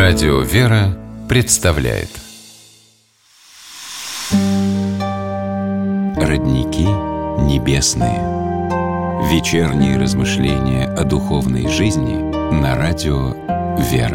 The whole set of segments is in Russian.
Радио «Вера» представляет Родники небесные. Вечерние размышления о духовной жизни на радио «Вера».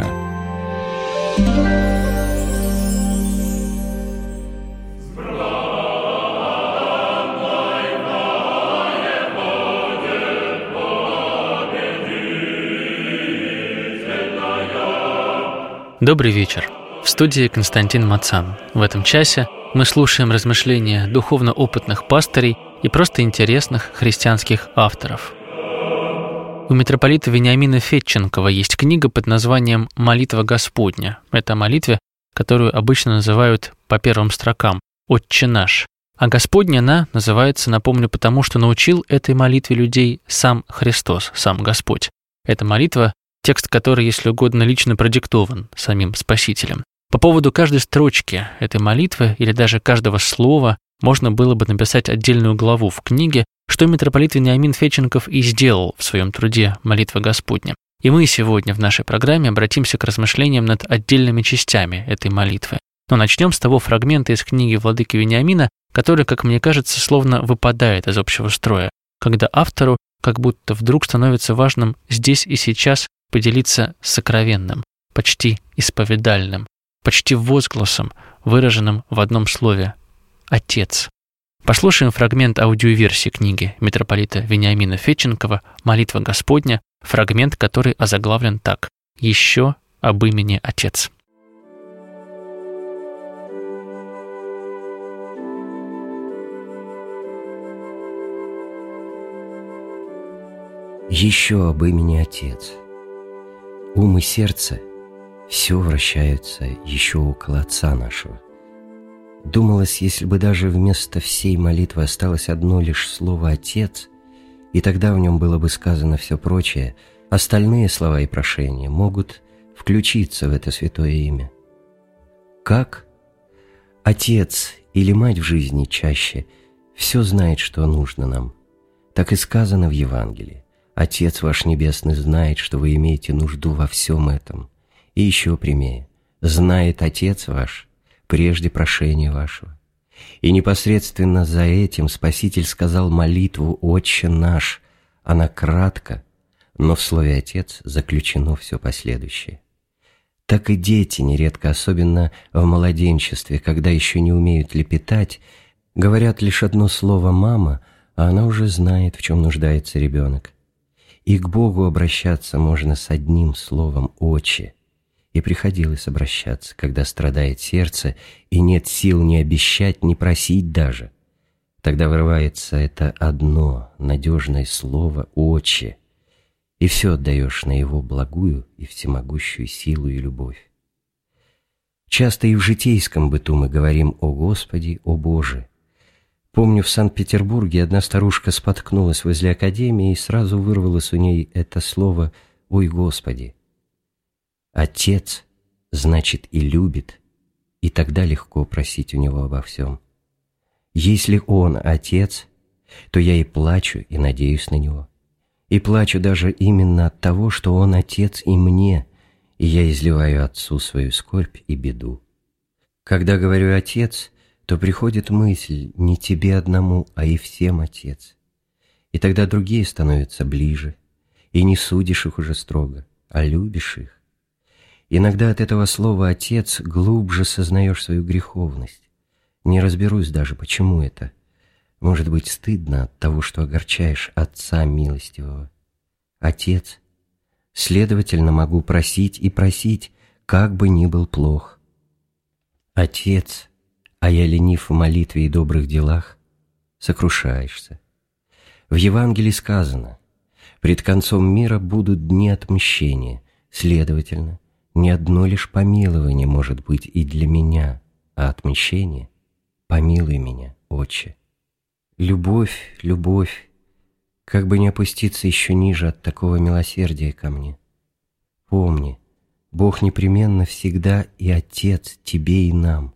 Добрый вечер. В студии Константин Мацан. В этом часе мы слушаем размышления духовно опытных пастырей и просто интересных христианских авторов. У митрополита Вениамина Федченкова есть книга под названием «Молитва Господня». Это о молитве, которую обычно называют по первым строкам «Отче наш». А Господня она называется, напомню, потому что научил этой молитве людей сам Христос, сам Господь. Эта молитва, текст которой, если угодно, лично продиктован самим Спасителем. По поводу каждой строчки этой молитвы или даже каждого слова можно было бы написать отдельную главу в книге, что митрополит Вениамин Федченков и сделал в своем труде «Молитва Господня». И мы сегодня в нашей программе обратимся к размышлениям над отдельными частями этой молитвы. Но начнем с того фрагмента из книги владыки Вениамина, который, как мне кажется, словно выпадает из общего строя, когда автору как будто вдруг становится важным здесь и сейчас поделиться сокровенным, почти исповедальным, почти возгласом, выраженным в одном слове «Отец». Послушаем фрагмент аудиоверсии книги митрополита Вениамина Федченкова «Молитва Господня», фрагмент, который озаглавлен так: «Еще об имени Отец». Еще об имени Отец. Ум и сердце все вращаются еще около Отца нашего. Думалось, если бы даже вместо всей молитвы осталось одно лишь слово «Отец», и тогда в нем было бы сказано все прочее, остальные слова и прошения могут включиться в это святое имя. Как? Отец или мать в жизни чаще все знает, что нужно нам. Так и сказано в Евангелии. Отец ваш Небесный знает, что вы имеете нужду во всем этом. И еще прямее. Знает Отец ваш прежде прошения вашего. И непосредственно за этим Спаситель сказал молитву «Отче наш». Она кратка, но в слове «Отец» заключено все последующее. Так и дети нередко, особенно в младенчестве, когда еще не умеют лепетать, говорят лишь одно слово «мама», а она уже знает, в чем нуждается ребенок. И к Богу обращаться можно с одним словом «Отче». И приходилось обращаться, когда страдает сердце, и нет сил ни обещать, ни просить даже. Тогда вырывается это одно надежное слово «Отче», и все отдаешь на Его благую и всемогущую силу и любовь. Часто и в житейском быту мы говорим «О Господи, о Боже». Помню, в Санкт-Петербурге одна старушка споткнулась возле академии, и сразу вырвалось у ней это слово «Ой, Господи». Отец значит и любит, и тогда легко просить у Него обо всем. Если Он Отец, то я и плачу, и надеюсь на Него. И плачу даже именно от того, что Он Отец и мне, и я изливаю Отцу свою скорбь и беду. Когда говорю «Отец», то приходит мысль не тебе одному, а и всем Отец. И тогда другие становятся ближе, и не судишь их уже строго, а любишь их. Иногда от этого слова «Отец» глубже сознаешь свою греховность. Не разберусь даже, почему это. Может быть, стыдно от того, что огорчаешь Отца милостивого. Отец, следовательно, могу просить и просить, как бы ни был плох. Отец, а я ленив в молитве и добрых делах, сокрушаешься. В Евангелии сказано: «Пред концом мира будут дни отмщения, следовательно, не одно лишь помилование может быть и для меня, а отмщение — помилуй меня, Отче». Любовь, любовь, как бы не опуститься еще ниже от такого милосердия ко мне. Помни, Бог непременно всегда и Отец тебе и нам.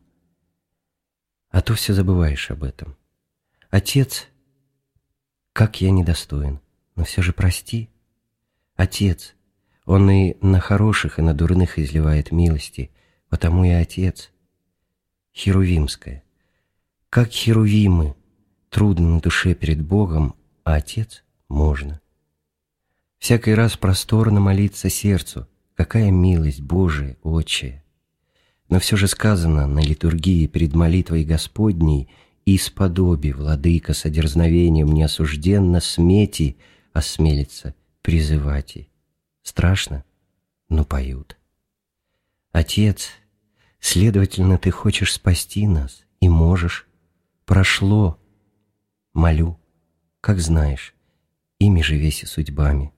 А то все забываешь об этом. Отец, как я недостоин, но все же прости. Отец, Он и на хороших, и на дурных изливает милости, потому и Отец. Херувимское. Как херувимы трудно на душе перед Богом, а Отец можно. Всякий раз просторно молиться сердцу, какая милость Божия, Отче. Но все же сказано на литургии перед молитвой Господней: «Исподоби, владыка, содерзновением неосужденно смети осмелится призывати». Страшно, но поют. Отец, следовательно, ты хочешь спасти нас и можешь. Прошло, молю, как знаешь, ими же веси судьбами.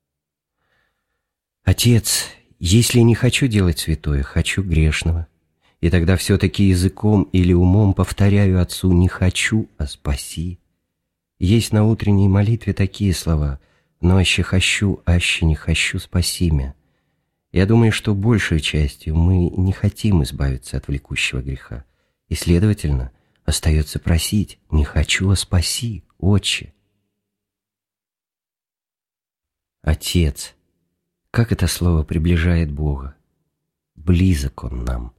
Отец, если не хочу делать святое, хочу грешного, и тогда все-таки языком или умом повторяю Отцу: не хочу, а спаси. Есть на утренней молитве такие слова: но аще хочу, аще не хочу, спаси мя. Я думаю, что большей частью мы не хотим избавиться от влекущего греха, и, следовательно, остается просить: не хочу, а спаси, Отче. Отец, как это слово приближает Бога! Близок Он нам.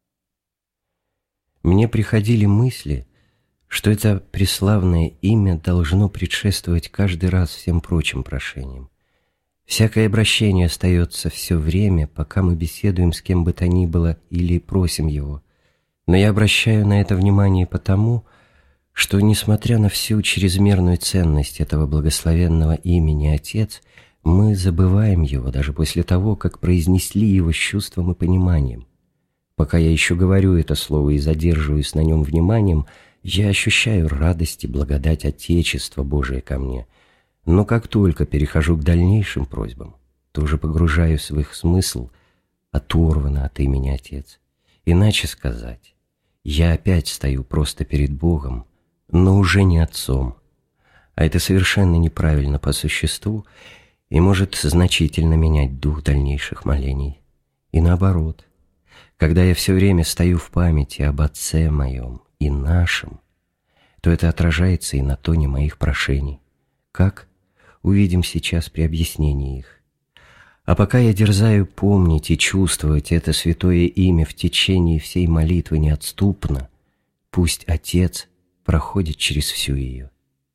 Мне приходили мысли, что это преславное имя должно предшествовать каждый раз всем прочим прошениям. Всякое обращение остается все время, пока мы беседуем с кем бы то ни было или просим его. Но я обращаю на это внимание потому, что, несмотря на всю чрезмерную ценность этого благословенного имени Отец, мы забываем его даже после того, как произнесли его с чувством и пониманием. Пока я еще говорю это слово и задерживаюсь на нем вниманием, я ощущаю радость и благодать Отечества Божия ко мне. Но как только перехожу к дальнейшим просьбам, то уже погружаюсь в их смысл, оторванно от имени Отец. Иначе сказать, я опять стою просто перед Богом, но уже не Отцом. А это совершенно неправильно по существу и может значительно менять дух дальнейших молений. И наоборот, когда я все время стою в памяти об Отце моем и нашем, то это отражается и на тоне моих прошений. Как? Увидим сейчас при объяснении их. А пока я дерзаю помнить и чувствовать это святое имя в течение всей молитвы неотступно, пусть Отец проходит через всю ее.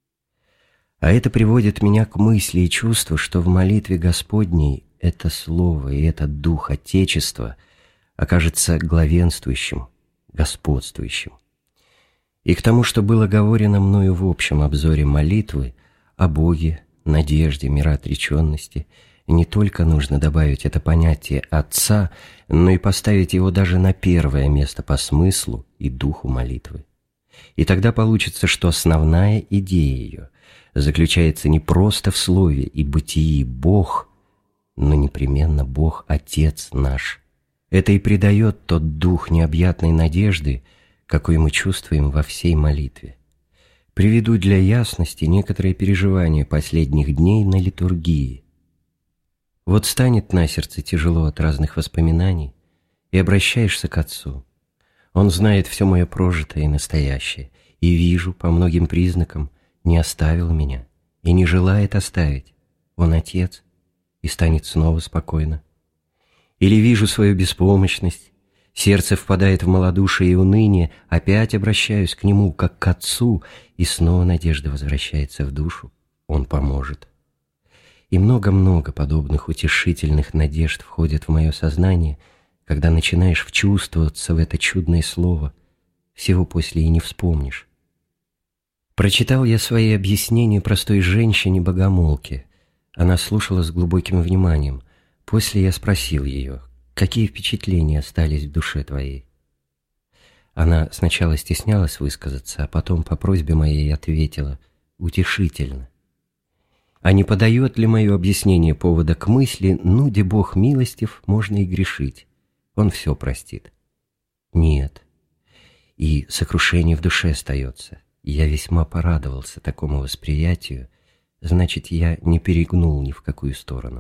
А это приводит меня к мысли и чувству, что в молитве Господней это Слово и этот Дух Отечества окажется главенствующим, господствующим. И к тому, что было говорено мною в общем обзоре молитвы о Боге, надежде, мироотреченности, не только нужно добавить это понятие Отца, но и поставить его даже на первое место по смыслу и духу молитвы. И тогда получится, что основная идея ее заключается не просто в слове и бытии Бог, но непременно Бог Отец наш. Это и придает тот дух необъятной надежды, какой мы чувствуем во всей молитве. Приведу для ясности некоторые переживания последних дней на литургии. Вот станет на сердце тяжело от разных воспоминаний, и обращаешься к Отцу. Он знает все мое прожитое и настоящее, и вижу по многим признакам, не оставил меня и не желает оставить. Он Отец, и станет снова спокойно. Или вижу свою беспомощность, сердце впадает в малодушие и уныние, опять обращаюсь к Нему, как к Отцу, и снова надежда возвращается в душу. Он поможет. И много-много подобных утешительных надежд входят в мое сознание, когда начинаешь вчувствоваться в это чудное слово, всего после и не вспомнишь. Прочитал я свои объяснения простой женщине-богомолке. Она слушала с глубоким вниманием. После я спросил ее: какие впечатления остались в душе твоей? Она сначала стеснялась высказаться, а потом по просьбе моей ответила утешительно. А не подает ли мое объяснение повода к мысли: ну, де Бог милостив, можно и грешить, Он все простит? Нет. И сокрушение в душе остается. Я весьма порадовался такому восприятию, значит, я не перегнул ни в какую сторону.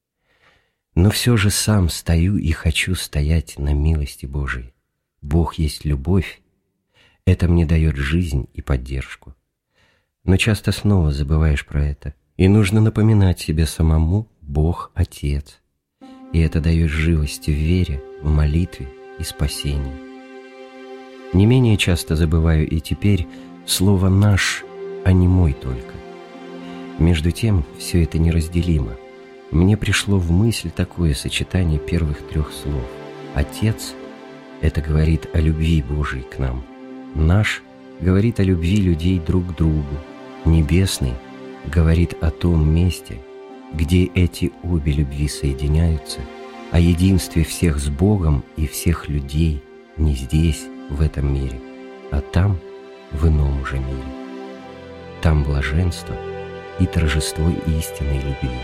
Но все же сам стою и хочу стоять на милости Божией. Бог есть любовь, это мне дает жизнь и поддержку. Но часто снова забываешь про это, и нужно напоминать себе самому: Бог Отец. и это дает живость в вере, в молитве и спасении. Не менее часто забываю и теперь слово «наш», а не «мой» только. Между тем, все это неразделимо. Мне пришло в мысль такое сочетание первых трех слов. «Отец» — это говорит о любви Божией к нам. «Наш» — говорит о любви людей друг к другу. «Небесный» — говорит о том месте, где эти обе любви соединяются, о единстве всех с Богом и всех людей не здесь, в этом мире, а там, в ином уже мире. Там блаженство и торжество истинной любви.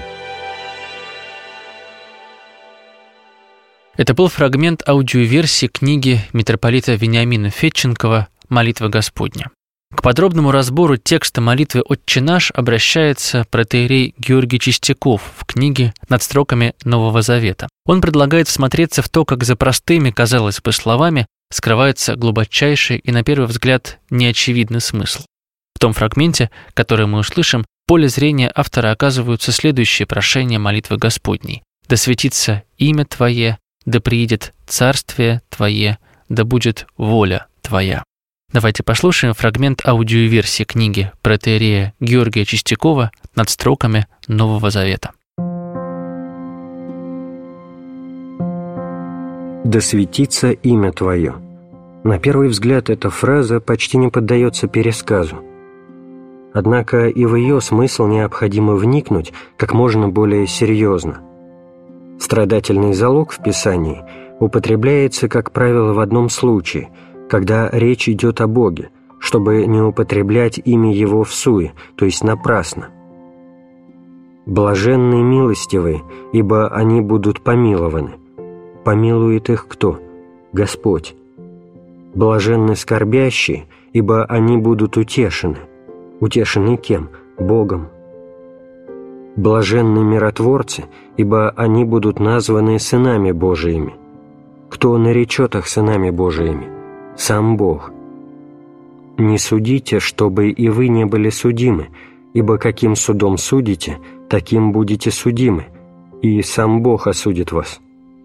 Это был фрагмент аудиоверсии книги митрополита Вениамина Федченкова «Молитва Господня». К подробному разбору текста молитвы «Отче наш» обращается протоиерей Георгий Чистяков в книге «Над строками Нового Завета». Он предлагает всмотреться в то, как за простыми, казалось бы, словами скрывается глубочайший и, на первый взгляд, неочевидный смысл. В том фрагменте, который мы услышим, в поле зрения автора оказываются следующие прошения молитвы Господней: «Да светится имя Твое, да приидет царствие Твое, да будет воля Твоя». Давайте послушаем фрагмент аудиоверсии книги протоиерея Георгия Чистякова «Над строками Нового Завета». «Да светится имя Твое». На первый взгляд эта фраза почти не поддается пересказу. Однако и в ее смысл необходимо вникнуть как можно более серьезно. Страдательный залог в Писании употребляется, как правило, в одном случае, когда речь идет о Боге, чтобы не употреблять имя Его всуе, то есть напрасно. «Блаженны милостивые, ибо они будут помилованы». Помилует их кто? Господь. Блаженны скорбящие, ибо они будут утешены. Утешены кем? Богом. Блаженны миротворцы, ибо они будут названы сынами Божиими. Кто наречет их сынами Божиими? Сам Бог. Не судите, чтобы и вы не были судимы, ибо каким судом судите, таким будете судимы, и сам Бог осудит вас.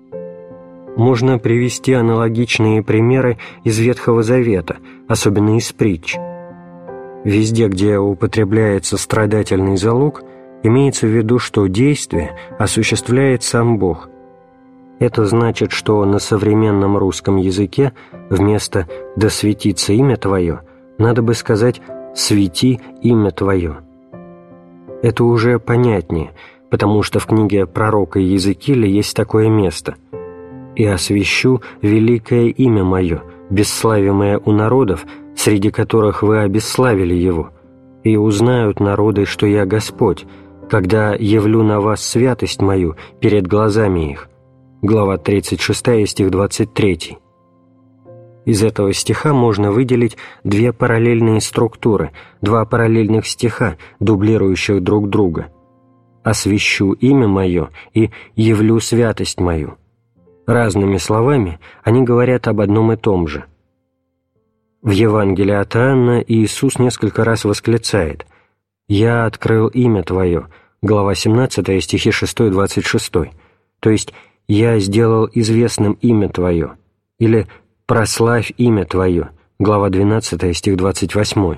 Можно привести аналогичные примеры из Ветхого Завета, особенно из притч. Везде, где употребляется страдательный залог, имеется в виду, что действие осуществляет сам Бог. Это значит, что на современном русском языке вместо «да светится имя Твое» надо бы сказать «свети имя Твое». Это уже понятнее, потому что в книге пророка Иезекииля есть такое место: «И освящу великое имя Мое, бесславимое у народов, среди которых вы обесславили его, и узнают народы, что я Господь, когда явлю на вас святость Мою перед глазами их». Глава 36, стих 23. Из этого стиха можно выделить две параллельные структуры, два параллельных стиха, дублирующих друг друга: «Освящу имя Мое» и «явлю святость Мою». Разными словами они говорят об одном и том же. В Евангелии от Иоанна Иисус несколько раз восклицает: «Я открыл имя Твое», глава 17, стихи 6-26, то есть «Я сделал известным имя Твое», или «Прославь имя Твое», глава 12, стих 28.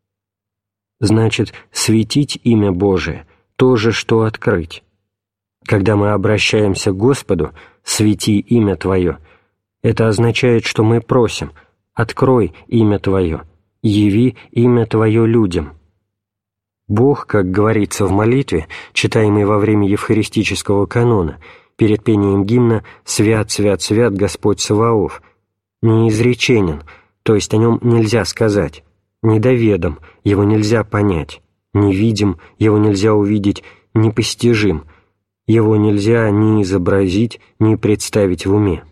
Значит, светить имя Божие – то же, что открыть. Когда мы обращаемся к Господу «свети имя Твое», это означает, что мы просим «открой имя Твое, яви имя Твое людям». Бог, как говорится в молитве, читаемой во время евхаристического канона, перед пением гимна «Свят, свят, свят Господь Саваоф», неизреченен, то есть о нем нельзя сказать, недоведом, его нельзя понять, невидим, его нельзя увидеть, непостижим, его нельзя ни изобразить, ни представить в уме.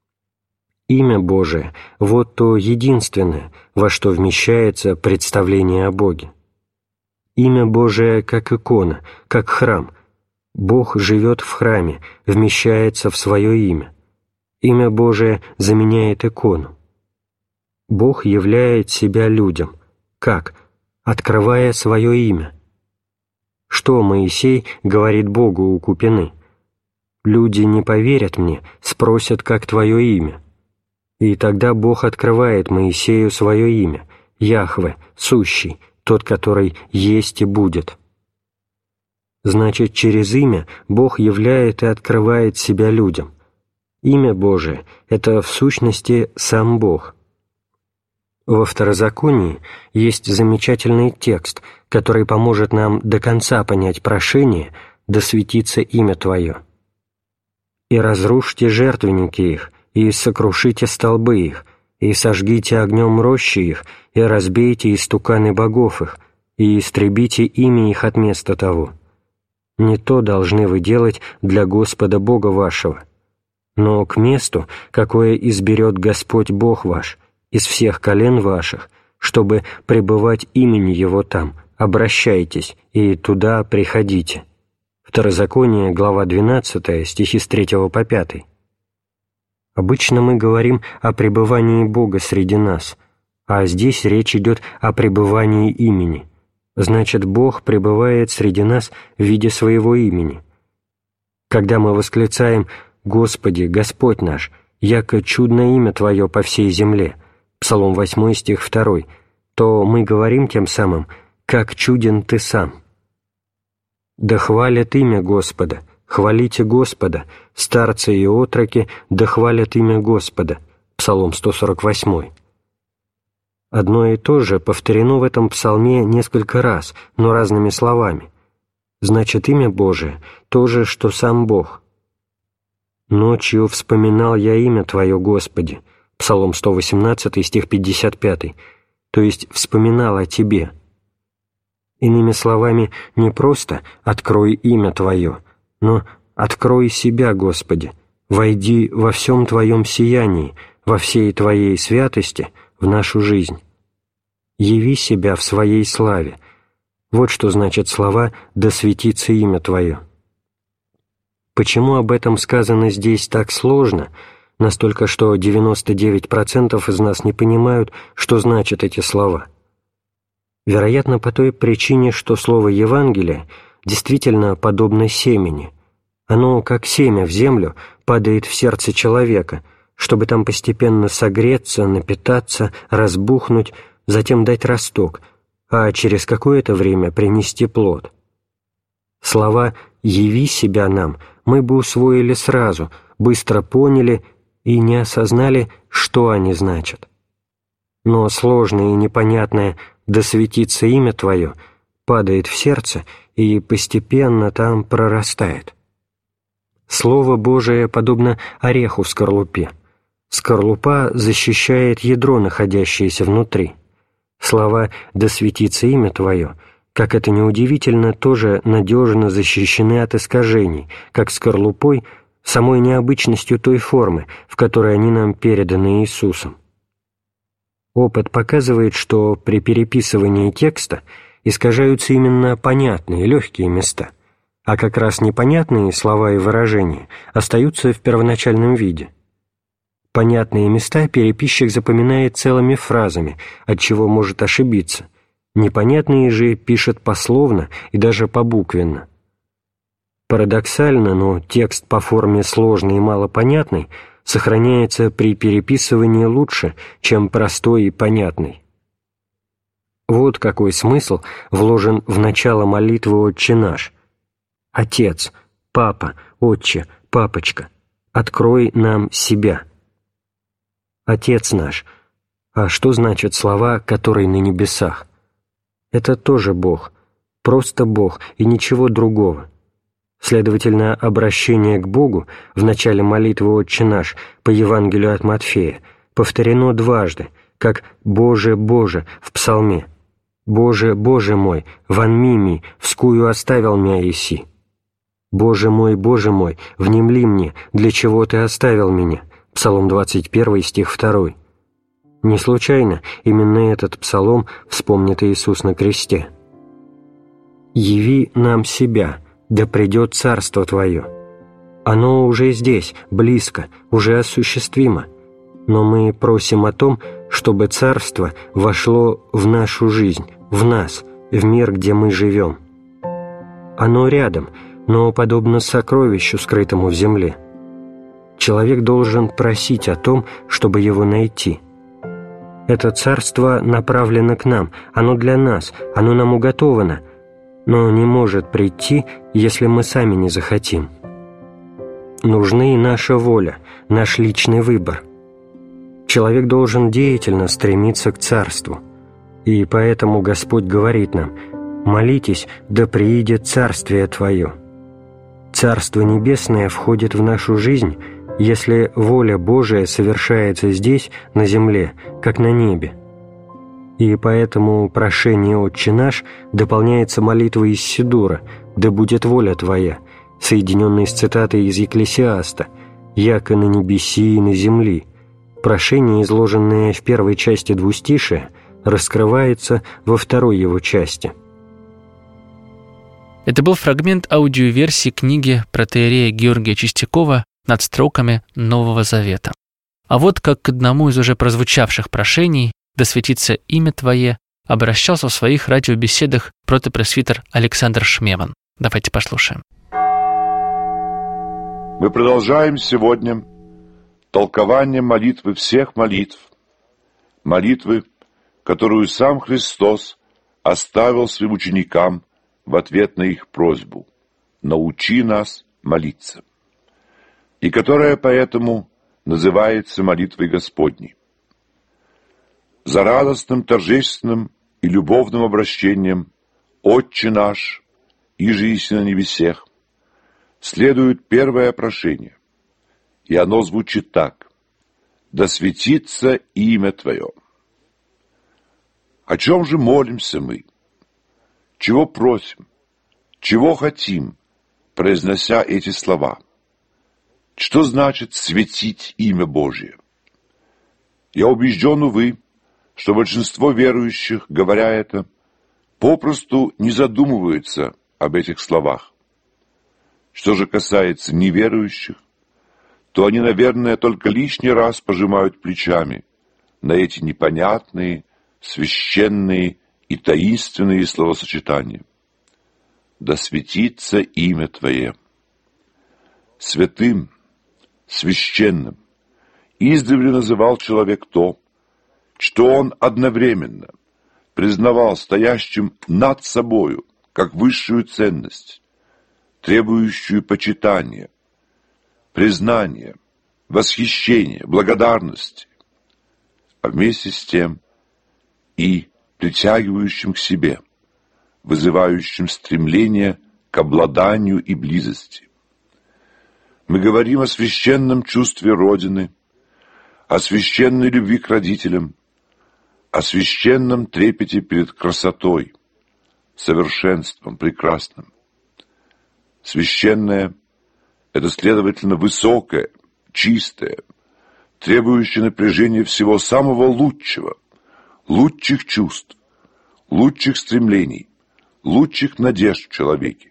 Имя Божие – вот то единственное, во что вмещается представление о Боге. Имя Божие как икона, как храм. Бог живет в храме, вмещается в свое имя. Имя Божие заменяет икону. Бог являет себя людям. Как? Открывая свое имя. Что Моисей говорит Богу у купины? люди не поверят мне, спросят, как твое имя. И тогда Бог открывает Моисею свое имя, Яхве, сущий, тот, который есть и будет. Значит, через имя Бог являет и открывает себя людям. Имя Божие – это в сущности сам Бог. Во Второзаконии есть замечательный текст, который поможет нам до конца понять прошение «Да светится имя Твое». «И разрушьте жертвенники их, и сокрушите столбы их, и сожгите огнем рощи их, и разбейте истуканы богов их, и истребите имя их от места того. Не то должны вы делать для Господа Бога вашего, но к месту, какое изберет Господь Бог ваш, из всех колен ваших, чтобы пребывать имени Его там, обращайтесь, и туда приходите». Второзаконие, глава 12, стихи с 3 по 5. Обычно мы говорим о пребывании Бога среди нас, а здесь речь идет о пребывании имени. Значит, Бог пребывает среди нас в виде своего имени. Когда мы восклицаем «Господи, Господь наш, яко чудное имя Твое по всей земле», Псалом 8, стих 2, то мы говорим тем самым «Как чуден Ты сам». «Да хвалят имя Господа, хвалите Господа, старцы и отроки, да хвалят имя Господа», Псалом 148. Одно и то же повторено в этом псалме несколько раз, но разными словами. Значит, имя Божие – то же, что сам Бог. «Ночью вспоминал я имя Твое, Господи», Псалом 118, стих 55, то есть вспоминал о Тебе. Иными словами, не просто «открой имя Твое», но «открой себя, Господи, войди во всем Твоем сиянии, во всей Твоей святости в нашу жизнь. Яви себя в своей славе». Вот что значит слова «да светится имя Твое». Почему об этом сказано здесь так сложно, настолько, что 99% из нас не понимают, что значат эти слова? Вероятно, по той причине, что слово «Евангелие» действительно подобно семени. Оно, как семя в землю, падает в сердце человека, чтобы там постепенно согреться, напитаться, разбухнуть, затем дать росток, а через какое-то время принести плод. Слова «яви себя нам» мы бы усвоили сразу, быстро поняли и не осознали, что они значат. Но сложное и непонятное «да светится имя Твое» падает в сердце и постепенно там прорастает. Слово Божие подобно ореху в скорлупе. Скорлупа защищает ядро, находящееся внутри. Слова «да светится имя Твое», как это ни удивительно, тоже надежно защищены от искажений, как скорлупой, самой необычностью той формы, в которой они нам переданы Иисусом. Опыт показывает, что при переписывании текста искажаются именно понятные, легкие места, а как раз непонятные слова и выражения остаются в первоначальном виде. Понятные места переписчик запоминает целыми фразами, от чего может ошибиться. Непонятные же пишет пословно и даже побуквенно. Парадоксально, но текст по форме сложный и малопонятный сохраняется при переписывании лучше, чем простой и понятный. Вот какой смысл вложен в начало молитвы «Отче наш». «Отец», «Папа», «Отче», «Папочка», «Открой нам себя». «Отец наш». А что значат слова «который на небесах»? Это тоже Бог, просто Бог и ничего другого. Следовательно, обращение к Богу в начале молитвы «Отче наш» по Евангелию от Матфея повторено дважды, как «Боже, Боже» в псалме. «Боже, Боже мой, ван мими, вскую оставил мя еси». Боже мой, внемли мне, для чего Ты оставил меня?» Псалом 21, стих 2. Не случайно именно этот псалом вспомнит Иисус на кресте. «Яви нам себя, да придет Царство Твое». Оно уже здесь, близко, уже осуществимо, но мы просим о том, чтобы Царство вошло в нашу жизнь, в нас, в мир, где мы живем. Оно рядом, но подобно сокровищу, скрытому в земле. Человек должен просить о том, чтобы его найти. Это царство направлено к нам, оно для нас, оно нам уготовано, но не может прийти, если мы сами не захотим. Нужны и наша воля, наш личный выбор. Человек должен деятельно стремиться к царству, и поэтому Господь говорит нам: «Молитесь, да приидет Царствие Твое». Царство Небесное входит в нашу жизнь, если воля Божия совершается здесь, на земле, как на небе. И поэтому прошение «Отче наш» дополняется молитвой из Сидура: «Да будет воля Твоя», соединенной с цитатой из Екклесиаста: «Яко на небеси и на земли». Прошение, изложенное в первой части двустишия, раскрывается во второй его части. Это был фрагмент аудиоверсии книги протоиерея Георгия Чистякова «Над строками Нового Завета». А вот как к одному из уже прозвучавших прошений «Да светится имя Твое» обращался в своих радиобеседах протопресвитер Александр Шмеман. Давайте послушаем. Мы продолжаем сегодня толкование молитвы всех молитв, молитвы, которую сам Христос оставил своим ученикам в ответ на их просьбу: «Научи нас молиться», и которая поэтому называется молитвой Господней. За радостным, торжественным и любовным обращением «Отче наш, иже еси на небесех» следует первое прошение, и оно звучит так: «Да светится имя Твое». О чем же молимся мы? Чего просим? Чего хотим, произнося эти слова? Что значит светить имя Божие? Я убежден, увы, что большинство верующих, говоря это, попросту не задумываются об этих словах. Что же касается неверующих, то они, наверное, только лишний раз пожимают плечами на эти непонятные, священные и таинственные словосочетания. «Да светится имя Твое». Святым, священным издревле называл человек то, что он одновременно признавал стоящим над собою как высшую ценность, требующую почитания, признания, восхищения, благодарности, а вместе с тем и притягивающим к себе, вызывающим стремление к обладанию и близости. Мы говорим о священном чувстве Родины, о священной любви к родителям, о священном трепете перед красотой, совершенством, прекрасным. Священное — это, следовательно, высокое, чистое, требующее напряжения всего самого лучшего, лучших чувств, лучших стремлений, лучших надежд в человеке.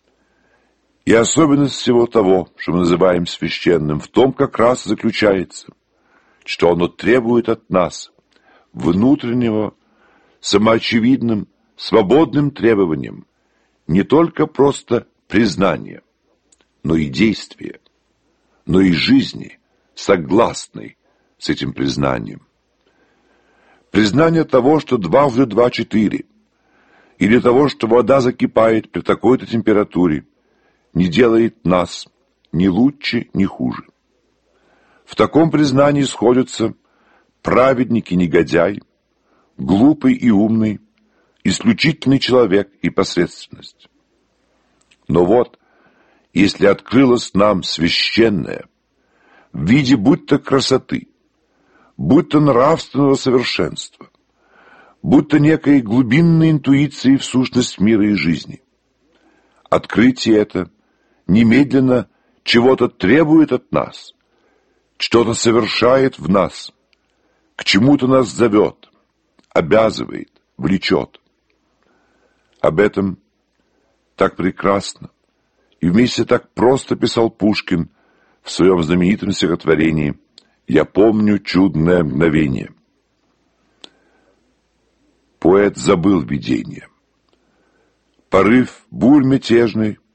И особенность всего того, что мы называем священным, в том как раз заключается, что оно требует от нас внутреннего, самоочевидным, свободным требованием не только просто признания, но и действия, но и жизни, согласной с этим признанием. Признание того, что 2 + 2 = 4, или того, что вода закипает при такой-то температуре, не делает нас ни лучше, ни хуже. В таком признании сходятся праведник и негодяй, глупый и умный, исключительный человек и посредственность. Но вот, если открылось нам священное в виде будто красоты, будто нравственного совершенства, будто некой глубинной интуиции в сущность мира и жизни, открытие это немедленно чего-то требует от нас, что-то совершает в нас, к чему-то нас зовет, обязывает, влечет. Об этом так прекрасно и вместе так просто писал Пушкин в своем знаменитом стихотворении «Я помню чудное мгновение». Поэт забыл видение. Порыв бурь мятежный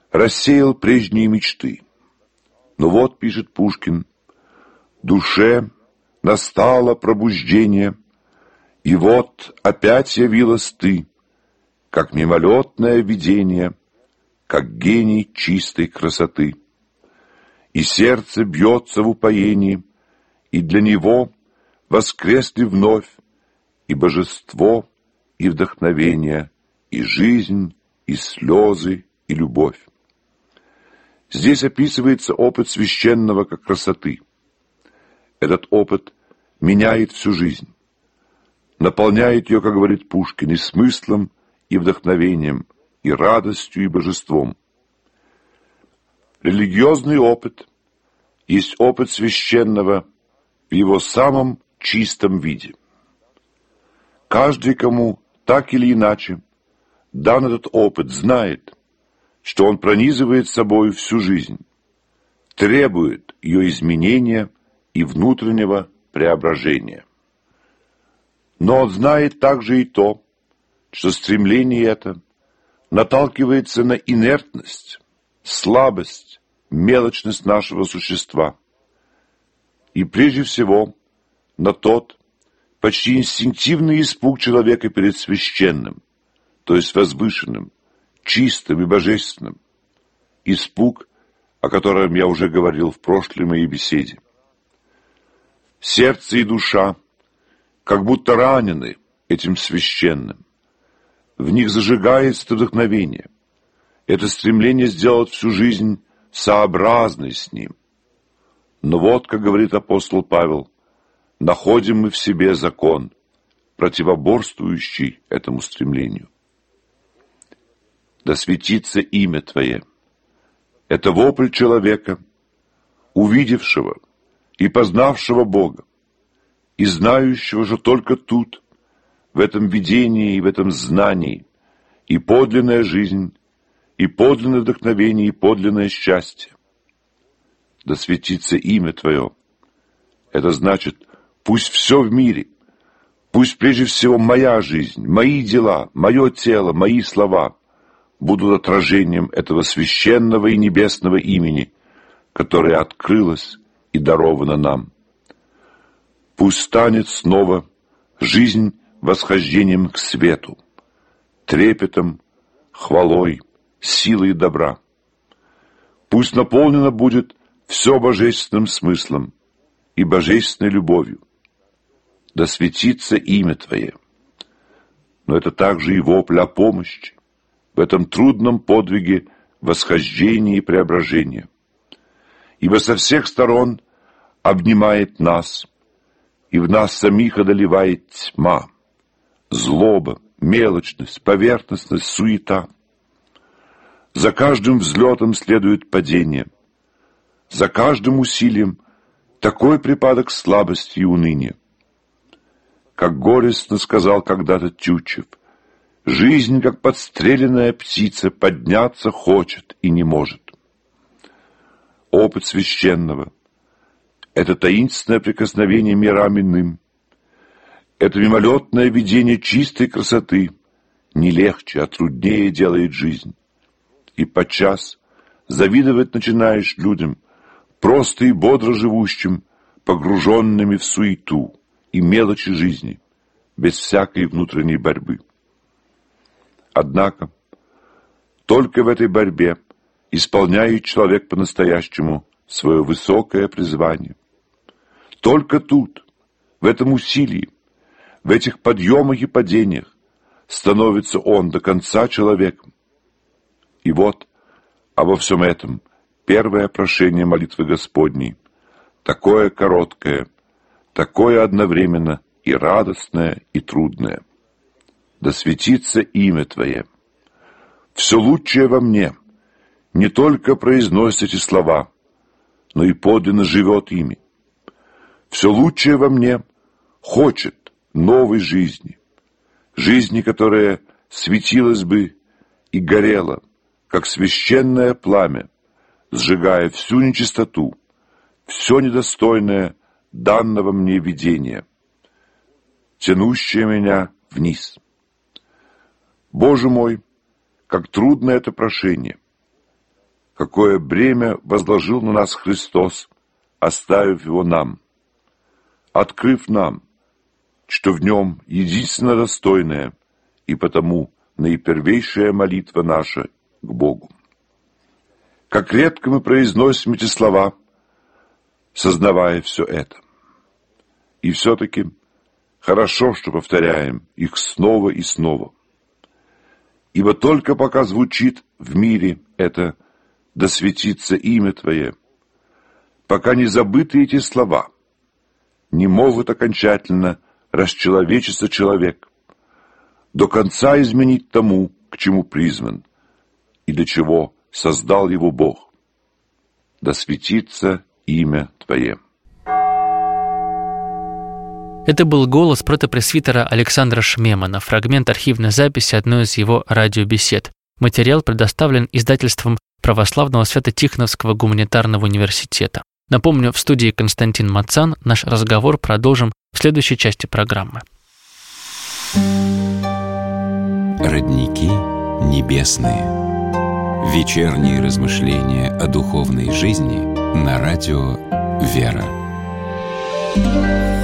рассеял прежние мечты. Но вот, пишет Пушкин, душе настало пробуждение, и вот опять явилась ты, как мимолетное видение, как гений чистой красоты. И сердце бьется в упоении, и для него воскресли вновь и божество, и вдохновение, и жизнь, и слезы, и любовь. Здесь описывается опыт священного как красоты. Этот опыт меняет всю жизнь, наполняет ее, как говорит Пушкин, и смыслом, и вдохновением, и радостью, и божеством. Религиозный опыт есть опыт священного в его самом чистом виде. Каждый, кому так или иначе дан этот опыт, знает, что он пронизывает собой всю жизнь, требует ее изменения и внутреннего преображения. Но он знает также и то, что стремление это наталкивается на инертность, слабость, мелочность нашего существа. И прежде всего на тот почти инстинктивный испуг человека перед священным, то есть возвышенным, чистым и божественным. Испуг, о котором я уже говорил в прошлой моей беседе. Сердце и душа как будто ранены этим священным. В них зажигается вдохновение. Это стремление сделать всю жизнь сообразной с ним. Но вот, как говорит апостол Павел, находим мы в себе закон, противоборствующий этому стремлению. Да светится имя Твое. Это вопль человека, увидевшего и познавшего Бога, и знающего, что только тут, в этом видении и в этом знании, и подлинная жизнь, и подлинное вдохновение, и подлинное счастье. Да светится имя Твое. Это значит, пусть все в мире, пусть прежде всего моя жизнь, мои дела, мое тело, мои слова будут отражением этого священного и небесного имени, которое открылось и даровано нам. Пусть станет снова жизнь восхождением к свету, трепетом, хвалой, силой добра. Пусть наполнено будет все божественным смыслом и божественной любовью. Да светится имя Твое. Но это также и вопль о помощи в этом трудном подвиге восхождения и преображения. Ибо со всех сторон обнимает нас, и в нас самих одолевает тьма, злоба, мелочность, поверхностность, суета. За каждым взлетом следует падение, за каждым усилием такой припадок слабости и уныния. Как горестно сказал когда-то Тютчев, жизнь, как подстреленная птица, подняться хочет и не может. Опыт священного — это таинственное прикосновение мирам иным, это мимолетное видение чистой красоты не легче, а труднее делает жизнь. И подчас завидовать начинаешь людям, просто и бодро живущим, погруженными в суету и мелочи жизни, без всякой внутренней борьбы. Однако, только в этой борьбе исполняет человек по-настоящему свое высокое призвание. Только тут, в этом усилии, в этих подъемах и падениях, становится он до конца человеком. И вот обо всем этом первое прошение молитвы Господней, такое короткое, такое одновременно и радостное, и трудное. Да светится имя Твое. Все лучшее во мне не только произносит эти слова, но и подлинно живет ими. Все лучшее во мне хочет новой жизни, жизни, которая светилась бы и горела, как священное пламя, сжигая всю нечистоту, все недостойное данного мне видения, тянущее меня вниз. Боже мой, как трудно это прошение! какое бремя возложил на нас Христос, оставив его нам, открыв нам, что в нем единственно достойная и потому наипервейшая молитва наша к Богу. Как редко мы произносим эти слова, сознавая все это. И все-таки хорошо, что повторяем их снова и снова. Ибо только пока звучит в мире это «да светится имя Твое», пока не забыты эти слова, не могут окончательно расчеловечиться человек, до конца изменить тому, к чему призван, и для чего создал его Бог. Да светится имя Твое. Это был голос протопресвитера Александра Шмемана, фрагмент архивной записи одной из его радиобесед. Материал предоставлен издательством Православного Свято-Тихоновского гуманитарного университета. Напомню, в студии Константин Мацан. Наш разговор продолжим в следующей части программы. Родники небесные. Вечерние размышления о духовной жизни на радио «Вера».